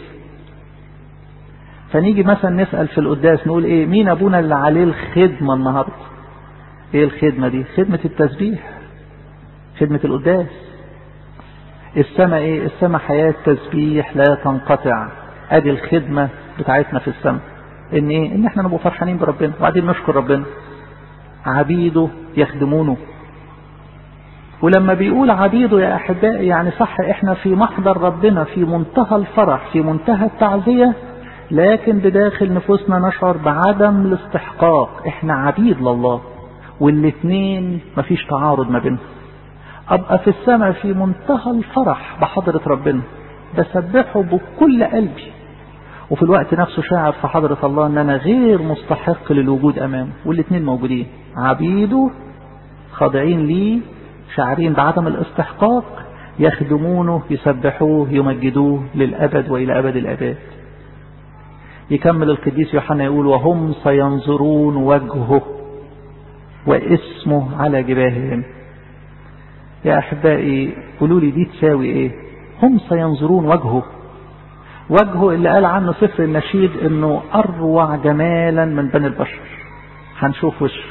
فنيجي مثلا نسأل في القداس نقول ايه؟ مين ابونا اللي عليه الخدمة النهاردة؟ ايه الخدمة دي؟ خدمة التسبيح، خدمة القداس. السماء ايه؟ السماء حياة تسبيح لا تنقطع. ادي الخدمة بتاعتنا في السماء. ان ايه؟ ان احنا نبقى فرحانين بربنا وبعدين نشكر ربنا. عبيده يخدمونه. ولما بيقول عبيده يا أحبائي يعني صح، احنا في محضر ربنا في منتهى الفرح، في منتهى التعزية، لكن بداخل نفوسنا نشعر بعدم الاستحقاق. احنا عبيد لله، والاثنين مفيش تعارض ما بينهم. ابقى في السماء في منتهى الفرح بحضرة ربنا، بسبحه بكل قلبي، وفي الوقت نفسه شاعر في حضرة الله ان انا غير مستحق للوجود امامه، والاثنين موجودين، عبيده خاضعين ليه شاعرين بعدم الاستحقاق، يخدمونه يسبحوه يمجدوه للأبد وإلى أبد الأبد. يكمل القديس يوحنا يقول وهم سينظرون وجهه واسمه على جباههم. يا أحبائي قولوا لي دي تساوي إيه؟ هم سينظرون وجهه، وجهه اللي قال عنه سفر النشيد إنه أروع جمالا من بني البشر. هنشوف وشه،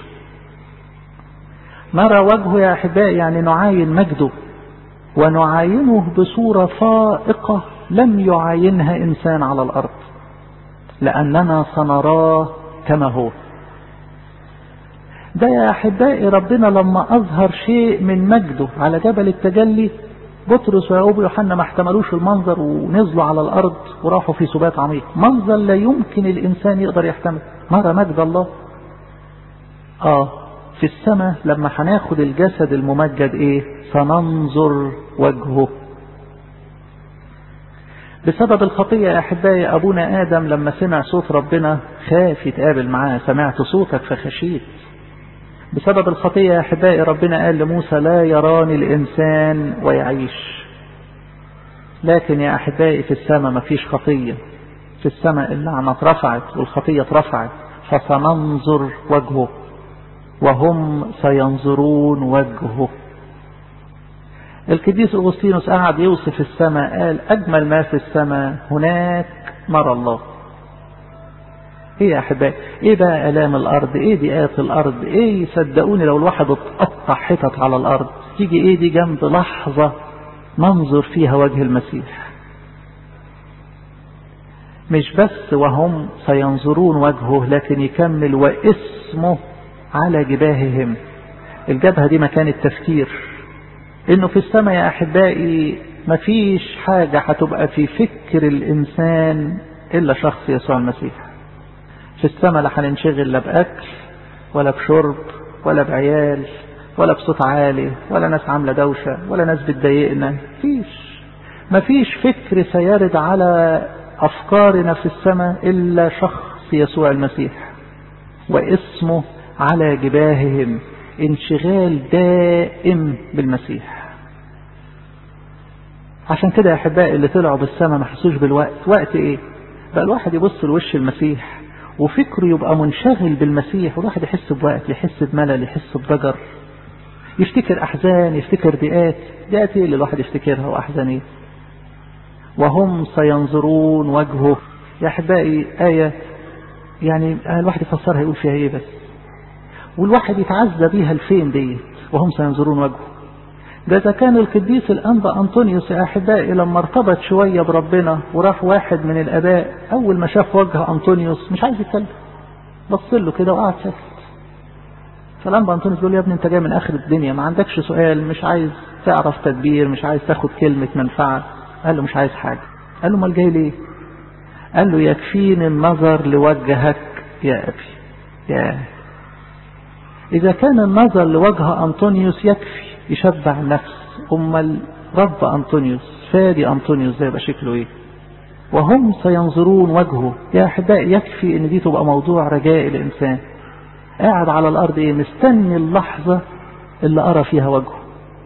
نرى وجهه يا أحبائي، يعني نعاين مجده ونعاينه بصورة فائقة لم يعاينها إنسان على الأرض، لأننا سنراه كما هو. ده يا أحبائي ربنا لما أظهر شيء من مجده على جبل التجلي، بطرس ويعقوب ويوحنا ما احتملوش المنظر ونزلوا على الأرض وراحوا في سبات عميق، منظر لا يمكن الإنسان يقدر يحتمل. نرى مجد الله آه في السماء لما هناخد الجسد الممجد ايه؟ سننظر وجهه. بسبب الخطية يا أحبائي أبونا آدم لما سمع صوت ربنا خاف يتقابل معاه، سمعت صوتك فخشيت. بسبب الخطية يا أحبائي ربنا قال لموسى لا يراني الإنسان ويعيش. لكن يا أحبائي في السماء ما فيش خطية، في السماء اللعنة اترفعت والخطية اترفعت، فسننظر وجهه وهم سينظرون وجهه. القديس أغسطينوس قعد يوصف السماء، قال أجمل ما في السماء هناك نرى الله. ايه يا أحبائي، ايه بقى آلام الأرض، ايه ضيقات الأرض، ايه صدقوني لو الواحد اتقطع حتت على الأرض تيجي ايه دي جنب لحظة ننظر فيها وجه المسيح. مش بس وهم سينظرون وجهه، لكن يكمل واسمه على جباههم. الجبهة دي مكان التفكير، انه في السماء يا أحبائي مفيش حاجة هتبقى في فكر الإنسان إلا شخص يسوع المسيح. في السماء لا هننشغل لا بأكل ولا بشرب ولا بعيال ولا بصوت عالي ولا ناس عاملة دوشة ولا ناس بتضايقنا، مفيش مفيش فكر سيرد على أفكارنا في السماء إلا شخص يسوع المسيح واسمه على جباههم. انشغال دائم بالمسيح. عشان كده يا أحبائي اللي طلعوا بالسماء ما حسوش بالوقت. وقت ايه بقى؟ الواحد يبص لوش المسيح وفكره يبقى منشغل بالمسيح، والواحد يحس بوقت، يحس بملل، يحس بضجر، يفتكر أحزان، يفتكر ضيقات. ضيقات ايه اللي الواحد يفتكرها وأحزان ايه؟ وهم سينظرون وجهه. يا أحبائي آية يعني الواحد يفسرها يقول فيها ايه بس، والواحد يتعزى بيها الفين ديت وهم سينظرون وجهه. ده إذا كان القديس الأنبا أنطونيوس يا أحبائي لما ارتبط شوية بربنا وراح واحد من الآباء أول ما شاف وجه أنطونيوس مش عايز يتكلم، بص له كده وقعد ساكت. فالأنبا أنطونيوس بيقول يا ابني أنت جاي من آخر الدنيا، ما عندكش سؤال، مش عايز تعرف تدبير، مش عايز تاخد كلمة منفعة. قال له مش عايز حاجة. قال له امال جاي ليه؟ قال له يكفيني النظر لوجهك يا أبي. يا إذا كان النظر لوجه أنطونيوس يكفي يشبع النفس، أمال رب أنطونيوس فادي أنطونيوس زي بشكله إيه؟ وهم سينظرون وجهه. يا أحبائي يكفي إن دي تبقى موضوع رجاء الإنسان قاعد على الأرض إيه؟ مستني اللحظة اللي أرى فيها وجهه.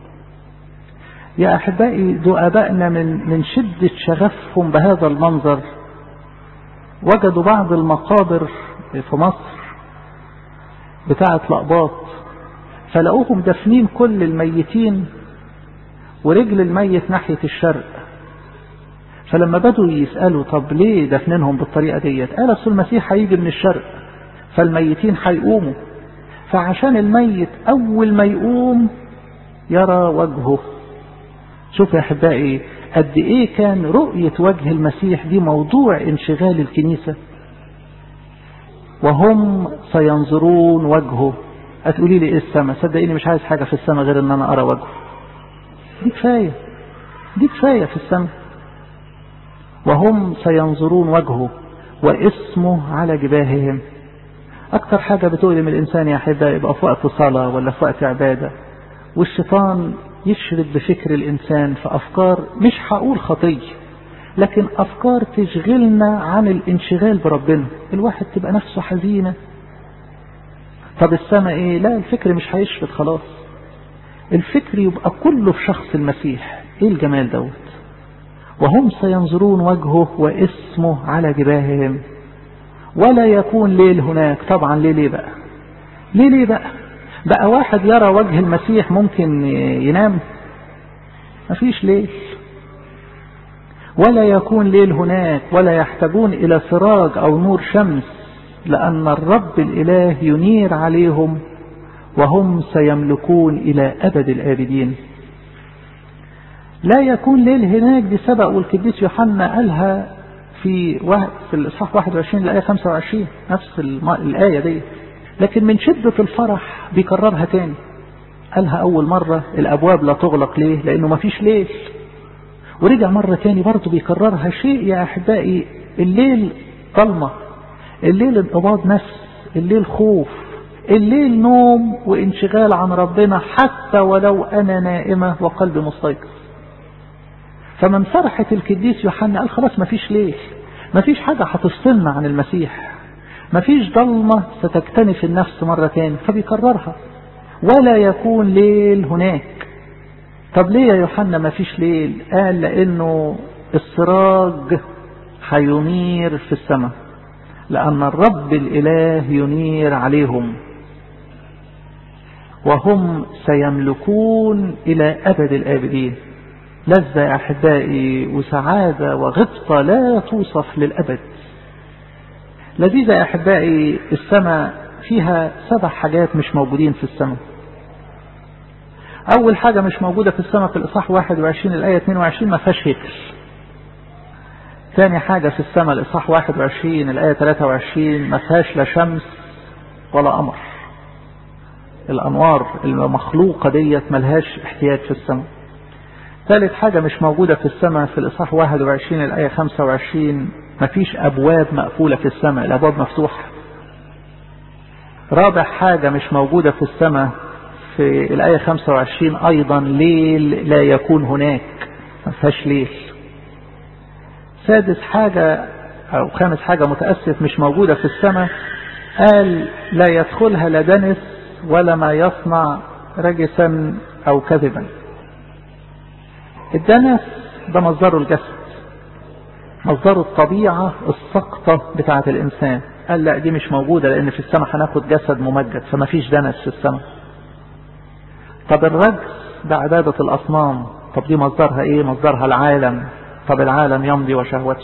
يا أحبائي دو آبائنا من من شدة شغفهم بهذا المنظر وجدوا بعض المقابر في مصر بتاعة لقباط، فلقوهم دفنين كل الميتين ورجل الميت ناحية الشرق. فلما بدوا يسألوا طب ليه دفنينهم بالطريقة ديت؟ قال أصل المسيح هيجي من الشرق فالميتين هيقوموا، فعشان الميت أول ما يقوم يرى وجهه. شوف يا أحبائي قد إيه كان رؤية وجه المسيح دي موضوع انشغال الكنيسة. وهم سينظرون وجهه. هتقولي لي إيه السماء؟ صدقيني مش عايز حاجة في السماء غير إن أنا أرى وجهه. دي كفاية، دي كفاية في السماء. وهم سينظرون وجهه واسمه على جباههم. أكتر حاجة بتؤلم الإنسان يا أحبائي يبقى في وقت صلاة ولا في وقت عبادة والشيطان يشرد بفكر الإنسان في أفكار، مش هقول خطية، لكن أفكار تشغلنا عن الانشغال بربنا. الواحد تبقى نفسه حزينة، طب السماء ايه؟ لا، الفكر مش هيشفت خلاص، الفكر يبقى كله في شخص المسيح. ايه الجمال دوت؟ وهم سينظرون وجهه واسمه على جباههم ولا يكون ليل هناك. طبعا ليه ليه بقى؟ ليه ليه بقى؟ بقى واحد يرى وجه المسيح ممكن ينام؟ مفيش ليل. ولا يكون ليل هناك ولا يحتاجون إلى سراج أو نور شمس، لأن الرب الإله ينير عليهم وهم سيملكون إلى أبد الآبدين. لا يكون ليل هناك دي سبق والقديس يوحنا قالها في في الإصحاح واحد وعشرين الآية خمسة وعشرين، نفس الآية دي، لكن من شدة الفرح بيكررها تاني. قالها أول مرة الأبواب لا تغلق، ليه؟ لأنه مفيش ليل. ورجع مرة تاني برضه بيكررها. شيء يا أحبائي، الليل ظلمة، الليل انقباض نفس، الليل خوف، الليل نوم وانشغال عن ربنا، حتى ولو أنا نائمة وقلبي مستيقظ. فمن فرحة القديس يوحنا قال خلاص مفيش ليل، مفيش حاجة هتفصلنا عن المسيح، مفيش ضلمة ستكتنف النفس مرة تاني، فبيكررها ولا يكون ليل هناك. طب ليه يا يوحنا مفيش ليل؟ قال لأنه السراج هينير في السماء، لأن الرب الإله ينير عليهم وهم سيملكون إلى أبد الآبدين. لذة يا أحبائي وسعادة وغبطة لا توصف للأبد. لذيذة يا أحبائي. السماء فيها سبع حاجات مش موجودين في السماء. أول حاجة مش موجودة في السماء في الإصحاح واحد وعشرين الآية اثنين وعشرين، ما فيهاش هيكل. ثاني حاجة في السماء الإصحاح واحد وعشرين الآية ثلاثة وعشرين، ما فيهاش لا شمس ولا قمر. الأنوار المخلوقة ديت ملهاش احتياج في السماء. ثالث حاجة مش موجودة في السماء في الإصحاح واحد وعشرين الآية خمسة وعشرين، ما فيش أبواب مقفولة في السماء، الأبواب مفتوحة. رابع حاجة مش موجودة في السماء في الآية خمسة وعشرين أيضا، ليل لا يكون هناك، ما فيهاش ليل. سادس حاجة أو خامس حاجة متأسف مش موجودة في السماء، قال لا يدخلها لا دنس ولا ما يصنع رجسا أو كذبا. الدنس ده مصدره الجسد، مصدره الطبيعة السقطة بتاعة الإنسان. قال لا دي مش موجودة، لأن في السماء هناخد جسد ممجد، فما فيش دنس في السماء. طب الرجس ده عبادة الأصنام، طب دي مصدرها إيه؟ مصدرها العالم، طب العالم يمضي وشهوته.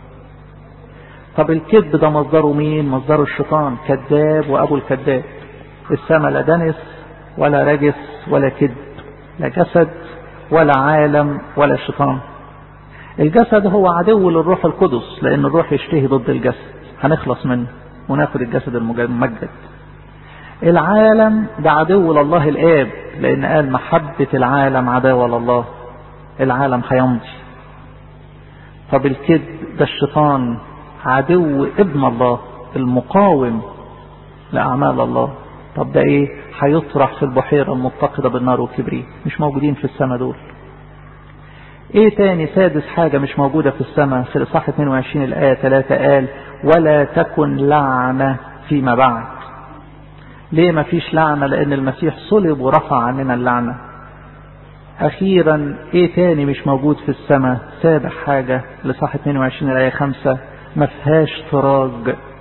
طب الكذب ده مصدره مين؟ مصدره الشيطان، كذاب وأبو الكذاب. السماء لا دنس ولا رجس ولا كذب، لا جسد ولا عالم ولا شيطان. الجسد هو عدو للروح القدس، لأن الروح يشتهي ضد الجسد، هنخلص منه وناخد الجسد الممجد. العالم ده عدو لله الآب، لأن قال محبة العالم عداوة لله، العالم هيمضي. طب الكذب ده الشيطان، عدو ابن الله، المقاوم لأعمال الله. طب ده ايه؟ هيطرح في البحيرة المتقدة بالنار والكبريت، مش موجودين في السماء دول. ايه تاني؟ سادس حاجة مش موجودة في السماء في الإصحاح اثنين وعشرين الآية ثلاثة، قال ولا تكن لعنة فيما بعد. ليه ما فيش لعنة؟ لأن المسيح صلب ورفع عننا اللعنة. أخيرا ايه تاني مش موجود في السماء؟ سابع حاجة الإصحاح اثنين وعشرين الآية خمسة، ما فيهاش سراج.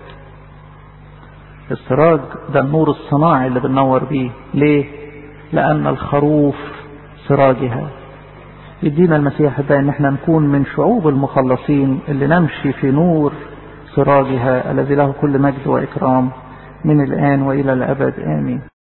السراج ده النور الصناعي اللي بننور بيه. ليه؟ لأن الخروف سراجها. يدينا المسيح بقى ان احنا نكون من شعوب المخلصين اللي نمشي في نور سراجها الذي له كل مجد وإكرام من الآن وإلى الأبد، آمين.